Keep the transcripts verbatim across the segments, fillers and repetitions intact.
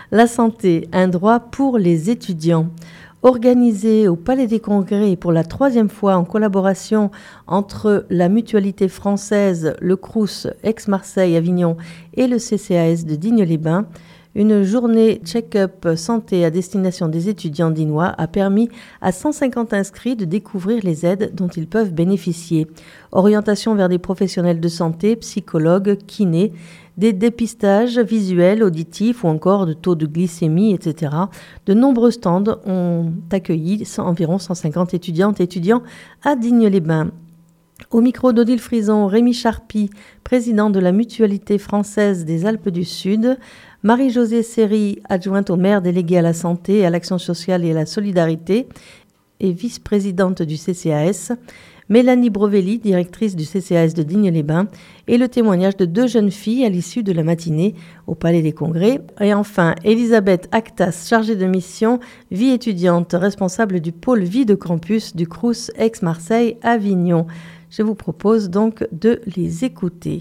La santé, un droit pour les étudiants. Organisé au Palais des Congrès pour la troisième fois en collaboration entre la Mutualité française, le Crous Aix-Marseille-Avignon et le C C A S de Digne-les-Bains, une journée check-up santé à destination des étudiants dinois a permis à cent cinquante inscrits de découvrir les aides dont ils peuvent bénéficier. Orientation vers des professionnels de santé, psychologues, kinés, des dépistages visuels, auditifs ou encore de taux de glycémie, et cetera. De nombreux stands ont accueilli environ cent cinquante étudiantes et étudiants à Digne-les-Bains. Au micro d'Odile Frison, Rémi Charpy, président de la Mutualité française des Alpes du Sud, Marie-Josée Séry, adjointe au maire déléguée à la santé, à l'action sociale et à la solidarité et vice-présidente du C C A S, Mélanie Brovelli, directrice du C C A S de Digne-les-Bains, et le témoignage de deux jeunes filles à l'issue de la matinée au Palais des Congrès. Et enfin, Elisabeth Actas, chargée de mission vie étudiante, responsable du pôle vie de campus du Crous Aix-Marseille-Avignon. Je vous propose donc de les écouter.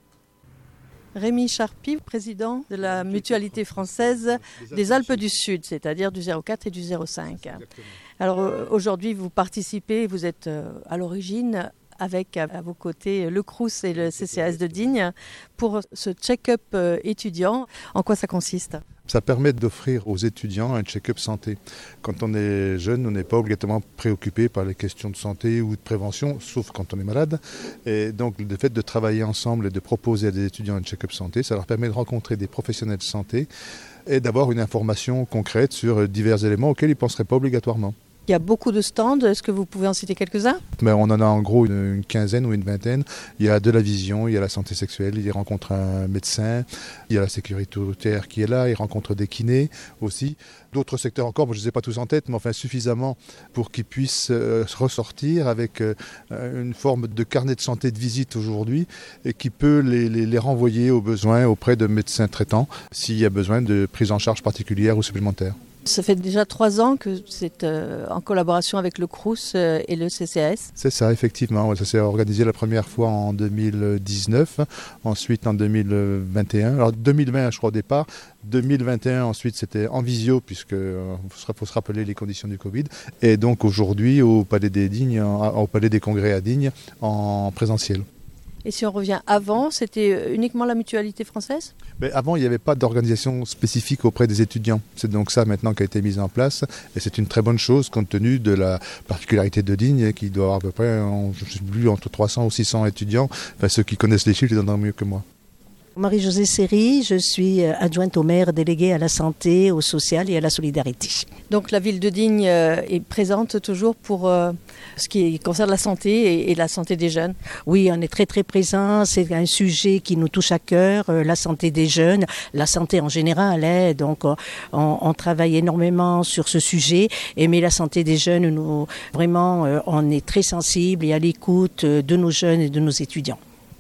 Rémi Charpy, président de la Mutualité française des Alpes du Sud, c'est-à-dire du zéro quatre et du zéro cinq. Exactement. Alors aujourd'hui, vous participez, vous êtes à l'origine avec à vos côtés le Crous et le C C A S de Digne pour ce check-up étudiant. En quoi ça consiste ? Ça permet d'offrir aux étudiants un check-up santé. Quand on est jeune, on n'est pas obligatoirement préoccupé par les questions de santé ou de prévention, sauf quand on est malade. Et donc le fait de travailler ensemble et de proposer à des étudiants un check-up santé, ça leur permet de rencontrer des professionnels de santé et d'avoir une information concrète sur divers éléments auxquels ils ne penseraient pas obligatoirement. Il y a beaucoup de stands, est-ce que vous pouvez en citer quelques-uns ? Mais on en a en gros une, une quinzaine ou une vingtaine. Il y a de la vision, il y a la santé sexuelle, il rencontre un médecin, il y a la sécurité routière qui est là, il rencontre des kinés aussi. D'autres secteurs encore, je ne les ai pas tous en tête, mais enfin suffisamment pour qu'ils puissent euh, ressortir avec euh, une forme de carnet de santé de visite aujourd'hui et qui peut les, les, les renvoyer aux besoins auprès de médecins traitants s'il y a besoin de prise en charge particulière ou supplémentaire. Ça fait déjà trois ans que c'est euh, en collaboration avec le Crous euh, et le C C A S. C'est ça, effectivement. Ça s'est organisé la première fois en deux mille dix-neuf, ensuite en deux mille vingt et un. Alors deux mille vingt, je crois, au départ. deux mille vingt et un, ensuite, c'était en visio, puisque euh, faut se rappeler les conditions du Covid. Et donc aujourd'hui, au Palais des Dignes, au Palais des Congrès à Digne, en présentiel. Et si on revient avant, c'était uniquement la Mutualité française ? Mais avant, il n'y avait pas d'organisation spécifique auprès des étudiants. C'est donc ça maintenant qui a été mis en place. Et c'est une très bonne chose compte tenu de la particularité de Digne, qui doit avoir à peu près, je ne sais plus, entre trois cents ou six cents étudiants. Enfin, ceux qui connaissent les chiffres les entendront mieux que moi. Marie-Josée Séry, je suis adjointe au maire déléguée à la santé, au social et à la solidarité. Donc la ville de Digne est présente toujours pour euh, ce qui concerne la santé et, et la santé des jeunes. Oui, on est très très présent, c'est un sujet qui nous touche à cœur, euh, la santé des jeunes, la santé en général, hein, donc on, on travaille énormément sur ce sujet, et, mais la santé des jeunes, nous, vraiment euh, on est très sensible et à l'écoute de nos jeunes et de nos étudiants.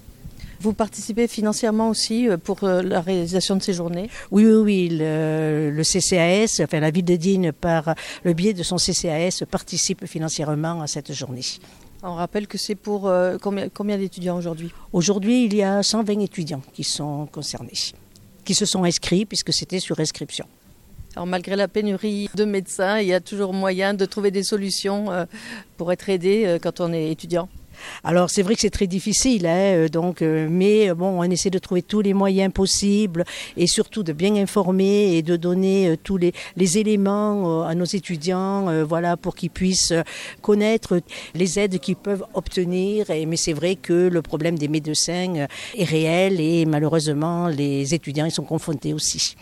Vous participez financièrement aussi pour la réalisation de ces journées ? Oui, oui, oui. Le, le C C A S, enfin la ville de Digne, par le biais de son C C A S, participe financièrement à cette journée. On rappelle que c'est pour euh, combien, combien d'étudiants aujourd'hui ? Aujourd'hui, il y a cent vingt étudiants qui sont concernés, qui se sont inscrits puisque c'était sur inscription. Alors malgré la pénurie de médecins, il y a toujours moyen de trouver des solutions euh, pour être aidé euh, quand on est étudiant. Alors c'est vrai que c'est très difficile, hein, donc, euh, mais bon, on essaie de trouver tous les moyens possibles et surtout de bien informer et de donner euh, tous les, les éléments euh, à nos étudiants, euh, voilà, pour qu'ils puissent connaître les aides qu'ils peuvent obtenir. Et, mais c'est vrai que le problème des médecins euh, est réel et malheureusement les étudiants ils sont confrontés aussi.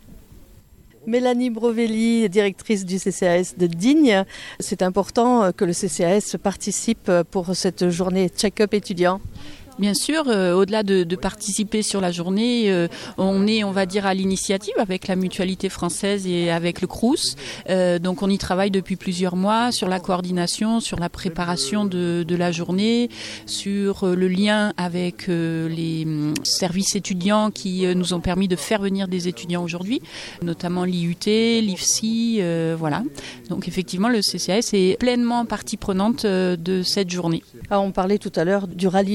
Mélanie Brovelli, directrice du C C A S de Digne. C'est important que le C C A S participe pour cette journée check-up étudiant. Bien sûr, euh, au-delà de, de participer sur la journée, euh, on est, on va dire, à l'initiative avec la Mutualité française et avec le Crous. Euh, donc on y travaille depuis plusieurs mois sur la coordination, sur la préparation de, de la journée, sur euh, le lien avec euh, les euh, services étudiants qui euh, nous ont permis de faire venir des étudiants aujourd'hui, notamment l'I U T, l'I F S I, euh, voilà. Donc effectivement, le C C A S est pleinement partie prenante euh, de cette journée. Alors, on parlait tout à l'heure du rallye euh,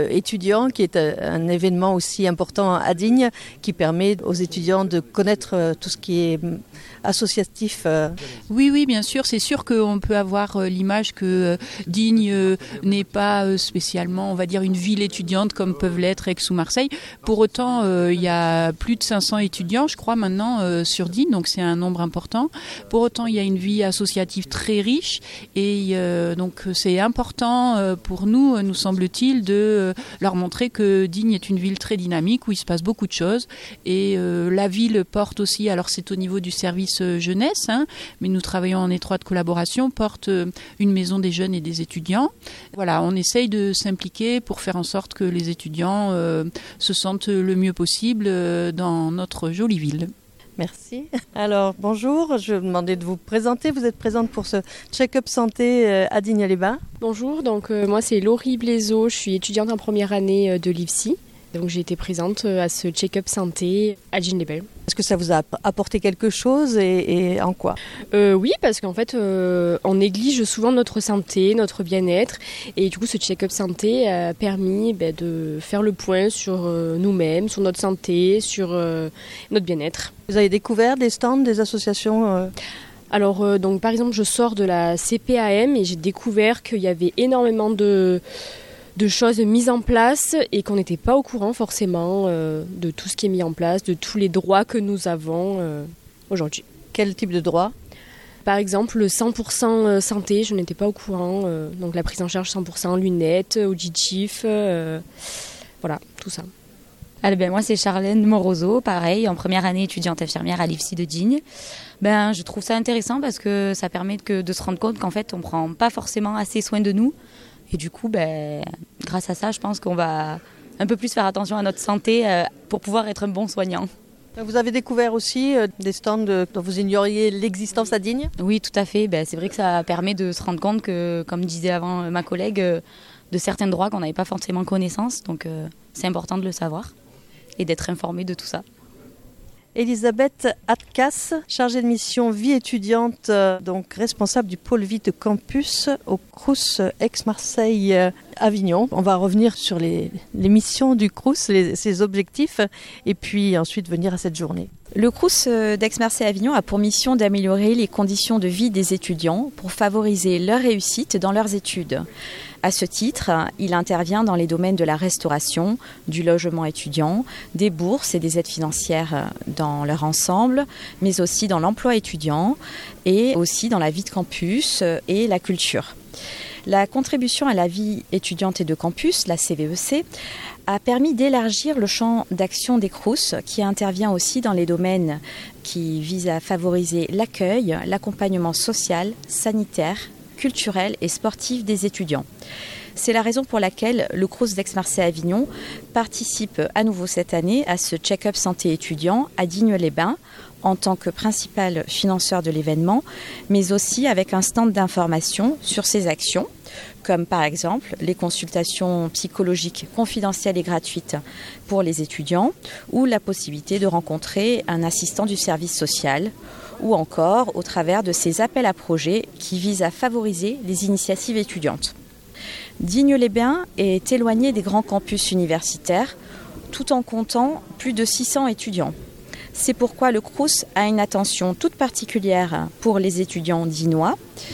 étudiant, qui est un événement aussi important à Digne, qui permet aux étudiants de connaître tout ce qui est associatif. Oui, oui, bien sûr. C'est sûr qu'on peut avoir l'image que Digne n'est pas spécialement, on va dire, une ville étudiante comme peuvent l'être Aix ou Marseille. Pour autant, euh, il y a plus de cinq cents étudiants, je crois, maintenant euh, sur Digne, donc c'est un nombre important. Pour autant, il y a une vie associative très riche et euh, donc c'est important euh, pour nous, nous semble-t-il, de euh, leur montrer que Digne est une ville très dynamique où il se passe beaucoup de choses. Et euh, la ville porte aussi, alors c'est au niveau du service jeunesse, hein, mais nous travaillons en étroite collaboration, porte une maison des jeunes et des étudiants. Voilà, on essaye de s'impliquer pour faire en sorte que les étudiants euh, se sentent le mieux possible euh, dans notre jolie ville. Merci. Alors, bonjour, je vais vous demander de vous présenter. Vous êtes présente pour ce check-up santé euh, à Digne-les-Bains. Bonjour, donc euh, moi c'est Laurie Blaiseau, je suis étudiante en première année euh, de l'I F S I. Donc j'ai été présente à ce check-up santé à Digne-les-Bains. Est-ce que ça vous a apporté quelque chose et, et en quoi ? euh, Oui, parce qu'en fait, euh, on néglige souvent notre santé, notre bien-être. Et du coup, ce check-up santé a permis ben, de faire le point sur euh, nous-mêmes, sur notre santé, sur euh, notre bien-être. Vous avez découvert des stands, des associations euh... Alors, euh, donc, par exemple, je sors de la C P A M et j'ai découvert qu'il y avait énormément de... de choses mises en place et qu'on n'était pas au courant forcément euh, de tout ce qui est mis en place, de tous les droits que nous avons euh, aujourd'hui. Quel type de droits ? Par exemple, le cent pour cent santé, je n'étais pas au courant. Euh, donc la prise en charge cent pour cent lunettes, auditif, euh, voilà, tout ça. Alors ben, moi, c'est Charlène Morozo, pareil, en première année étudiante infirmière à l'I F S I de Digne. Ben, je trouve ça intéressant parce que ça permet que, de se rendre compte qu'en fait, on ne prend pas forcément assez soin de nous. Et du coup, ben, grâce à ça, je pense qu'on va un peu plus faire attention à notre santé euh, pour pouvoir être un bon soignant. Vous avez découvert aussi euh, des stands de, dont vous ignoriez l'existence à Digne ? Oui, tout à fait. Ben, c'est vrai que ça permet de se rendre compte que, comme disait avant ma collègue, euh, de certains droits qu'on n'avait pas forcément connaissance. Donc, euh, c'est important de le savoir et d'être informé de tout ça. Elisabeth Atkas, chargée de mission vie étudiante, euh, donc responsable du pôle vie de campus au Crous Aix-Marseille euh, Avignon. On va revenir sur les, les missions du Crous, les, ses objectifs, et puis ensuite venir à cette journée. Le Crous d'Aix-Marseille Avignon a pour mission d'améliorer les conditions de vie des étudiants pour favoriser leur réussite dans leurs études. À ce titre, il intervient dans les domaines de la restauration, du logement étudiant, des bourses et des aides financières dans leur ensemble, mais aussi dans l'emploi étudiant et aussi dans la vie de campus et la culture. La contribution à la vie étudiante et de campus, la C V E C, a permis d'élargir le champ d'action des Crous, qui intervient aussi dans les domaines qui visent à favoriser l'accueil, l'accompagnement social, sanitaire, culturel et sportif des étudiants. C'est la raison pour laquelle le Crous d'Aix-Marseille Avignon participe à nouveau cette année à ce check-up santé étudiant à Digne-les-Bains en tant que principal financeur de l'événement, mais aussi avec un stand d'information sur ses actions, comme par exemple les consultations psychologiques confidentielles et gratuites pour les étudiants ou la possibilité de rencontrer un assistant du service social ou encore au travers de ces appels à projets qui visent à favoriser les initiatives étudiantes. Digne-les-Bains est éloigné des grands campus universitaires tout en comptant plus de six cents étudiants. C'est pourquoi le Crous a une attention toute particulière pour les étudiants dignois,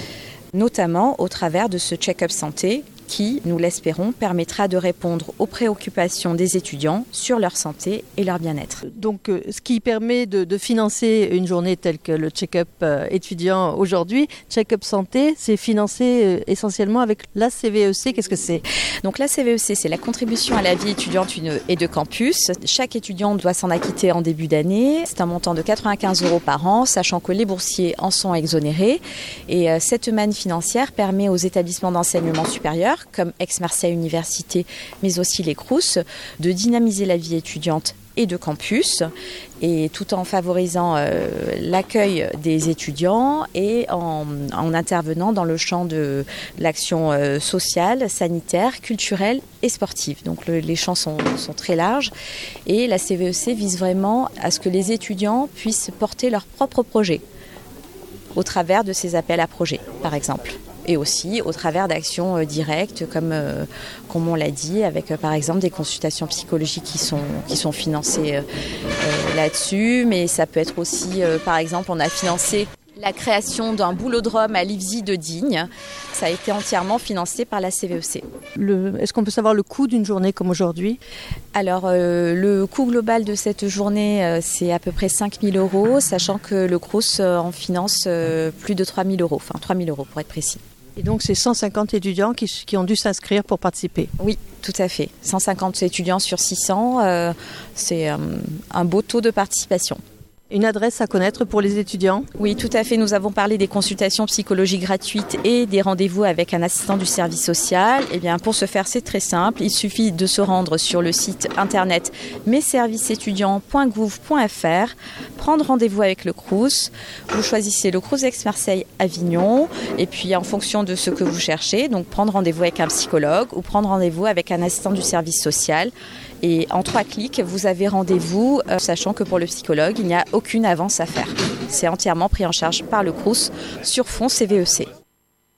notamment au travers de ce check-up santé qui, nous l'espérons, permettra de répondre aux préoccupations des étudiants sur leur santé et leur bien-être. Donc, euh, ce qui permet de, de financer une journée telle que le check-up euh, étudiant aujourd'hui, check-up santé, c'est financé euh, essentiellement avec la C V E C. Qu'est-ce que c'est ? Donc la C V E C, c'est la contribution à la vie étudiante et de campus. Chaque étudiant doit s'en acquitter en début d'année. C'est un montant de quatre-vingt-quinze euros par an, sachant que les boursiers en sont exonérés. Et euh, cette manne financière permet aux établissements d'enseignement supérieur comme Aix-Marseille Université, mais aussi les Crous, de dynamiser la vie étudiante et de campus, et tout en favorisant euh, l'accueil des étudiants et en, en intervenant dans le champ de l'action euh, sociale, sanitaire, culturelle et sportive. Donc le, les champs sont, sont très larges et la C V E C vise vraiment à ce que les étudiants puissent porter leurs propres projets au travers de ces appels à projets, par exemple. et aussi au travers d'actions directes comme, euh, comme on l'a dit, avec euh, par exemple des consultations psychologiques qui sont, qui sont financées euh, euh, là-dessus, mais ça peut être aussi, euh, par exemple, on a financé la création d'un boulodrome à l'I F S I de Digne. Ça a été entièrement financé par la C V E C. Le, est-ce qu'on peut savoir le coût d'une journée comme aujourd'hui ? Alors, euh, le coût global de cette journée, euh, c'est à peu près cinq mille euros, sachant que le Crous euh, en finance euh, plus de trois mille euros, enfin trois mille euros pour être précis. Et donc, c'est cent cinquante étudiants qui, qui ont dû s'inscrire pour participer ? Oui, tout à fait. cent cinquante étudiants sur six cents, euh, c'est euh, un beau taux de participation. Une adresse à connaître pour les étudiants ? Oui, tout à fait. Nous avons parlé des consultations psychologiques gratuites et des rendez-vous avec un assistant du service social. Eh bien, pour ce faire, c'est très simple. Il suffit de se rendre sur le site internet mes services étudiants point gouv point f r, prendre rendez-vous avec le Crous. Vous choisissez le Crous Aix-Marseille Avignon et puis en fonction de ce que vous cherchez, donc prendre rendez-vous avec un psychologue ou prendre rendez-vous avec un assistant du service social. Et en trois clics, vous avez rendez-vous, euh, sachant que pour le psychologue, il n'y a aucune avance à faire. C'est entièrement pris en charge par le Crous sur fonds C V E C.